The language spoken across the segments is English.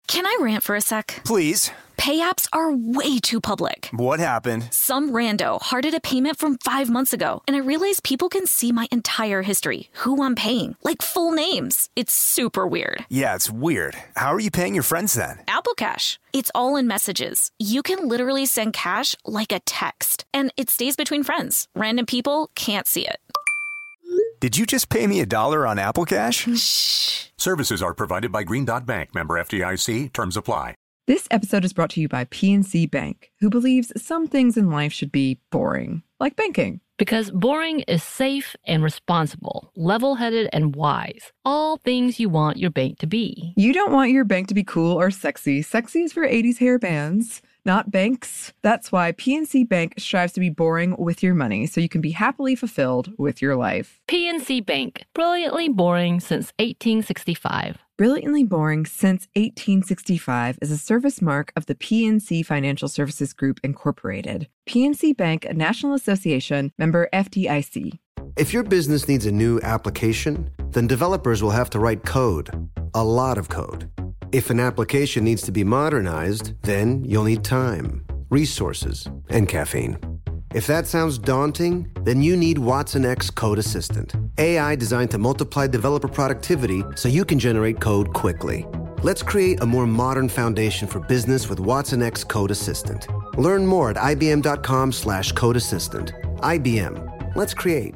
Can I rant for a sec? Please. Pay apps are way too public. What happened? Some rando hearted a payment from 5 months ago, and I realized people can see my entire history, who I'm paying, like full names. It's super weird. Yeah, it's weird. How are you paying your friends then? Apple Cash. It's all in messages. You can literally send cash like a text, and it stays between friends. Random people can't see it. Did you just pay me $1 on Apple Cash? Shh. Services are provided by Green Dot Bank. Member FDIC. Terms apply. This episode is brought to you by PNC Bank, who believes some things in life should be boring, like banking. Because boring is safe and responsible, level-headed and wise. All things you want your bank to be. You don't want your bank to be cool or sexy. Sexy is for 80s hair bands, not banks. That's why PNC Bank strives to be boring with your money so you can be happily fulfilled with your life. PNC Bank, brilliantly boring since 1865. Brilliantly Boring Since 1865 is a service mark of the PNC Financial Services Group, Incorporated. PNC Bank, a National Association, member FDIC. If your business needs a new application, then developers will have to write code, a lot of code. If an application needs to be modernized, then you'll need time, resources, and caffeine. If that sounds daunting, then you need Watson X Code Assistant, AI designed to multiply developer productivity so you can generate code quickly. Let's create a more modern foundation for business with Watson X Code Assistant. Learn more at ibm.com/code assistant. IBM. Let's create.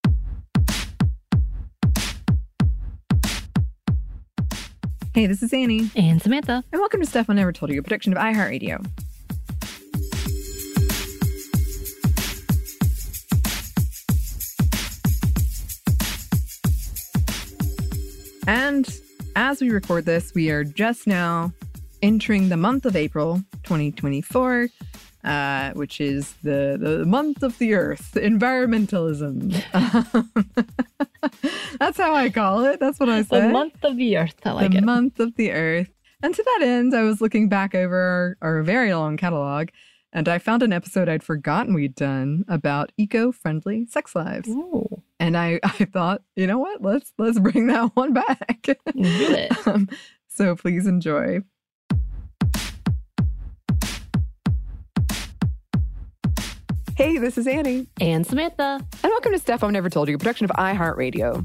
Hey, this is Annie. And Samantha. And welcome to Stuff I Never Told You, a production of iHeartRadio. And as we record this, we are just now entering the month of April 2024, which is the month of the earth, environmentalism. That's how I call it. That's what I say. The month of the earth. I like it. The month of the earth. And to that end, I was looking back over our very long catalog, and I found an episode I'd forgotten we'd done about eco-friendly sex lives. Ooh. And I thought, you know what? Let's bring that one back. Do it. So please enjoy. Hey, this is Annie. And Samantha. And welcome to Stuff I've Never Told You, a production of iHeartRadio.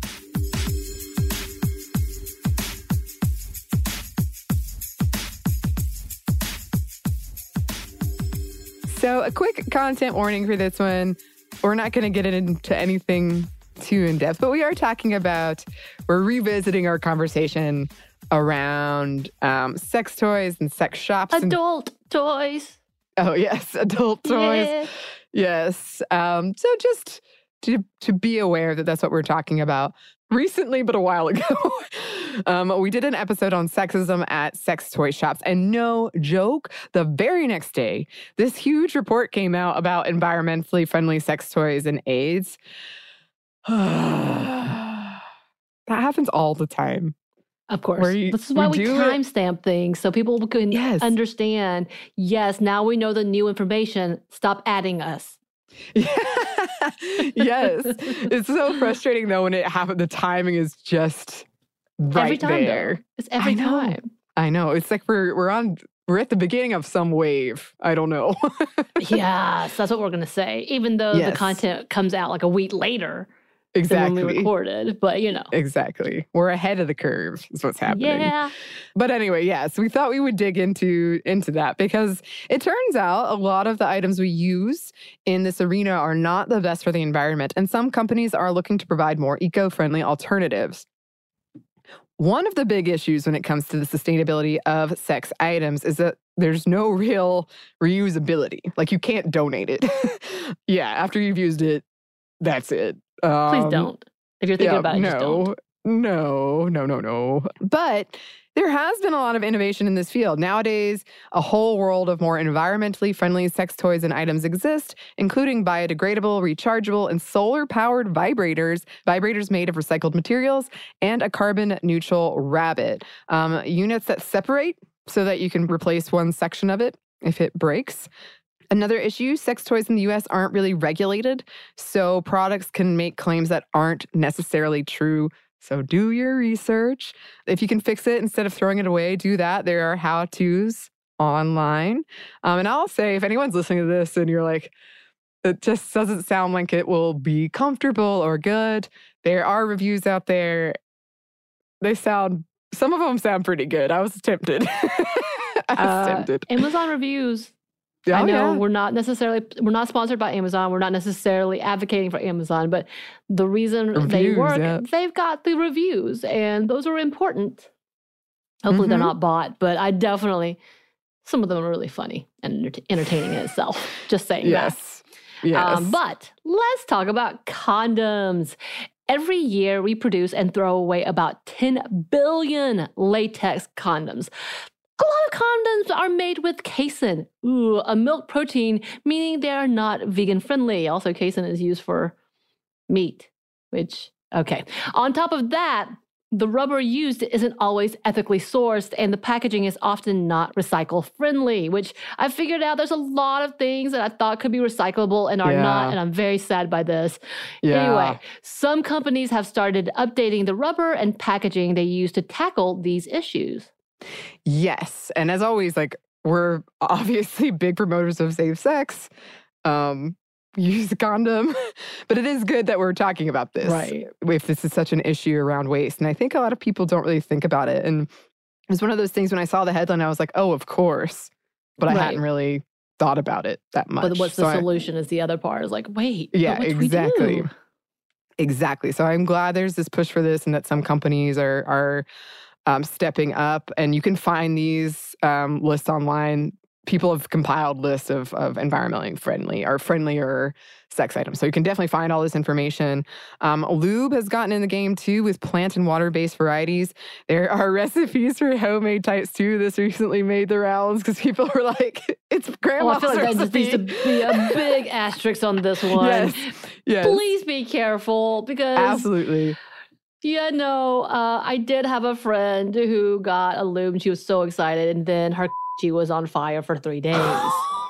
So a quick content warning for this one. We're not going to get into anything too in-depth, but we're revisiting our conversation around sex toys and sex shops. Adult toys. Oh, yes, adult toys. Yeah. Yes. So just to be aware that that's what we're talking about. Recently, but a while ago, we did an episode on sexism at sex toy shops. And no joke, the very next day, this huge report came out about environmentally friendly sex toys and AIDS. That happens all the time. Of course. This is why we timestamp things so people can understand, yes, now we know the new information. Stop adding us. Yes. It's so frustrating, though, when it happens. The timing is just right every time, there. Though. It's every time. I know. It's like we're at the beginning of some wave. I don't know. Yes, that's what we're going to say. Even though the content comes out like a week later. Exactly. Than when we recorded, but you know. Exactly. We're ahead of the curve is what's happening. Yeah. But anyway, yes, we thought we would dig into that because it turns out a lot of the items we use in this arena are not the best for the environment, and some companies are looking to provide more eco-friendly alternatives. One of the big issues when it comes to the sustainability of sex items is that there's no real reusability. Like, you can't donate it. Yeah, after you've used it, that's it. Please don't. If you're thinking about it, just don't. No. But there has been a lot of innovation in this field. Nowadays, a whole world of more environmentally friendly sex toys and items exist, including biodegradable, rechargeable, and solar-powered vibrators made of recycled materials, and a carbon-neutral rabbit. Units that separate so that you can replace one section of it if it breaks. Another issue, sex toys in the U.S. aren't really regulated, so products can make claims that aren't necessarily true So do your research. If you can fix it instead of throwing it away, do that. There are how-tos online. And I'll say, if anyone's listening to this and you're like, it just doesn't sound like it will be comfortable or good, there are reviews out there. Some of them sound pretty good. I was tempted. Amazon reviews. I know we're not sponsored by Amazon. We're not necessarily advocating for Amazon, but the reason they work, they've got the reviews, and those are important. Hopefully they're not bought, but some of them are really funny and entertaining in itself. Just saying that. Yes. But let's talk about condoms. Every year we produce and throw away about 10 billion latex condoms. A lot of condoms are made with casein, a milk protein, meaning they are not vegan friendly. Also, casein is used for meat, okay. On top of that, the rubber used isn't always ethically sourced, and the packaging is often not recycle friendly, which I figured out there's a lot of things that I thought could be recyclable and are not, and I'm very sad by this. Anyway, some companies have started updating the rubber and packaging they use to tackle these issues. Yes. And as always, we're obviously big promoters of safe sex. Use a condom. But it is good that we're talking about this. Right. If this is such an issue around waste. And I think a lot of people don't really think about it. And it was one of those things when I saw the headline, I was like, oh, of course. But I hadn't really thought about it that much. But what's the solution is the other part. Is like, wait. Yeah, exactly. We do? Exactly. So I'm glad there's this push for this and that some companies are stepping up, and you can find these lists online. People have compiled lists of environmentally friendly or friendlier sex items. So you can definitely find all this information. Lube has gotten in the game too with plant and water-based varieties. There are recipes for homemade types too. This recently made the rounds because people were like, it's grandma's recipe. I feel like there needs to be a big asterisk on this one. Yes. Please be careful because... Absolutely. Yeah, no, I did have a friend who got a lube and she was so excited, and then she was on fire for 3 days.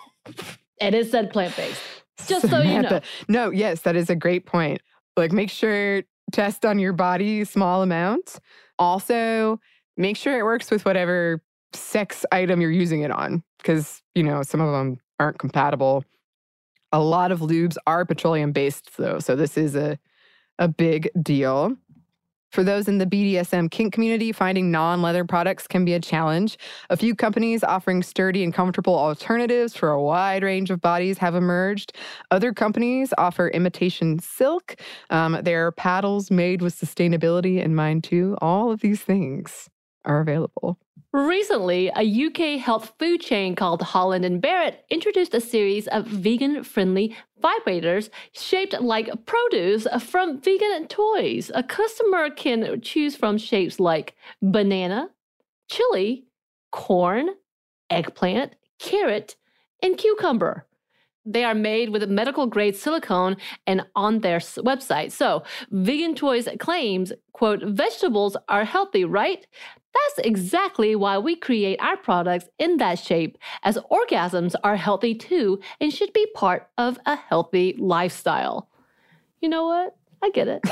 And it said plant-based. Just so you know. No, yes, that is a great point. Make sure, test on your body small amounts. Also, make sure it works with whatever sex item you're using it on. Because, some of them aren't compatible. A lot of lubes are petroleum-based, though. So this is a big deal. For those in the BDSM kink community, finding non-leather products can be a challenge. A few companies offering sturdy and comfortable alternatives for a wide range of bodies have emerged. Other companies offer imitation silk. There are paddles made with sustainability in mind too. All of these things are available. Recently, a UK health food chain called Holland & Barrett introduced a series of vegan-friendly vibrators shaped like produce from vegan toys. A customer can choose from shapes like banana, chili, corn, eggplant, carrot, and cucumber. They are made with medical-grade silicone and on their website. So, Vegan Toys claims, quote, vegetables are healthy, right? That's exactly why we create our products in that shape, as orgasms are healthy too and should be part of a healthy lifestyle. You know what? I get it.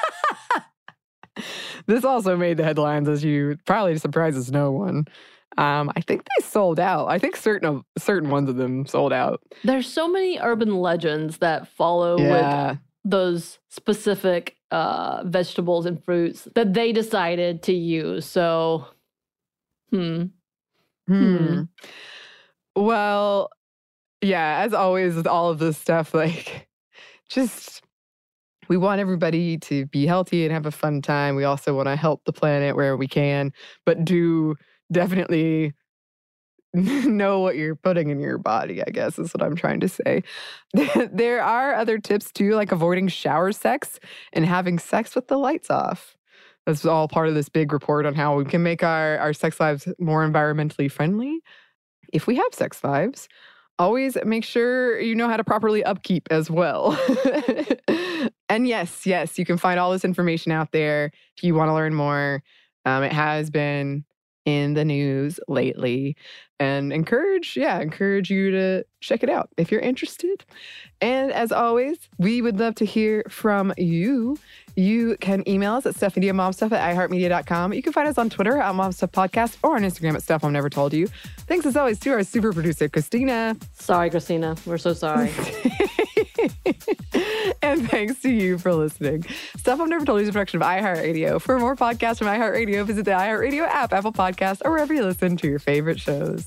This also made the headlines, as you probably surprises no one. I think they sold out. I think certain ones of them sold out. There's so many urban legends that follow with those specific vegetables and fruits that they decided to use. So, Well, yeah, as always with all of this stuff, we want everybody to be healthy and have a fun time. We also want to help the planet where we can, but do definitely know what you're putting in your body, I guess is what I'm trying to say. There are other tips too, like avoiding shower sex and having sex with the lights off. That's all part of this big report on how we can make our sex lives more environmentally friendly. If we have sex lives, always make sure you know how to properly upkeep as well. And yes, you can find all this information out there if you want to learn more. It has been in the news lately, and encourage you to check it out if you're interested. And as always, we would love to hear from you. You can email us at stuffmediamomstuff@iheartmedia.com. You can find us on Twitter at momstuffpodcast or on Instagram at Stuff Mom Never Told You. Thanks as always to our super producer, Christina. Sorry, Christina. We're so sorry. And thanks to you for listening. Stuff I've Never Told You is a production of iHeartRadio. For more podcasts from iHeartRadio, visit the iHeartRadio app, Apple Podcasts, or wherever you listen to your favorite shows.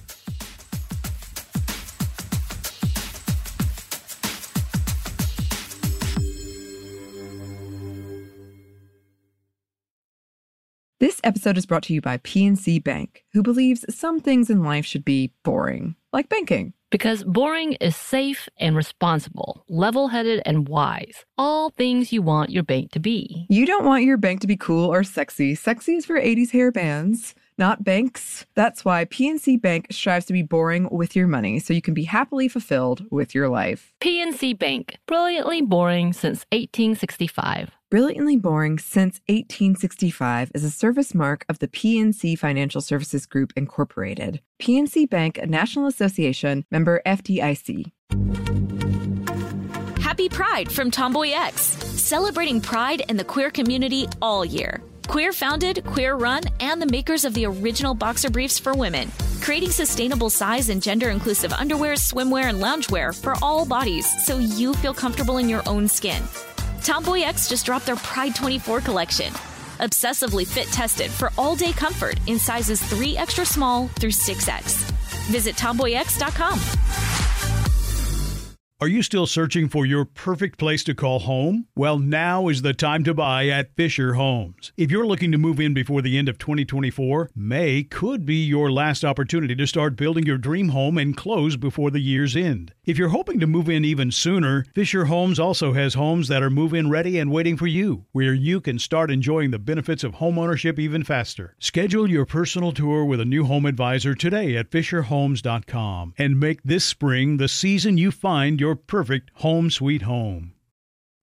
This episode is brought to you by PNC Bank, who believes some things in life should be boring, like banking. Because boring is safe and responsible, level-headed and wise. All things you want your bank to be. You don't want your bank to be cool or sexy. Sexy is for 80s hair bands, not banks. That's why PNC Bank strives to be boring with your money so you can be happily fulfilled with your life. PNC Bank, brilliantly boring since 1865. Brilliantly Boring Since 1865 is a service mark of the PNC Financial Services Group, Incorporated. PNC Bank, a National Association, member FDIC. Happy Pride from Tomboy X, celebrating pride and the queer community all year. Queer founded, queer run, and the makers of the original boxer briefs for women, creating sustainable size and gender inclusive underwear, swimwear, and loungewear for all bodies so you feel comfortable in your own skin. Tomboy X just dropped their Pride 24 collection. Obsessively fit tested for all-day comfort in sizes 3 extra small through 6X. Visit tomboyx.com. Are you still searching for your perfect place to call home? Well, now is the time to buy at Fisher Homes. If you're looking to move in before the end of 2024, May could be your last opportunity to start building your dream home and close before the year's end. If you're hoping to move in even sooner, Fisher Homes also has homes that are move-in ready and waiting for you, where you can start enjoying the benefits of homeownership even faster. Schedule your personal tour with a new home advisor today at FisherHomes.com and make this spring the season you find your perfect home sweet home.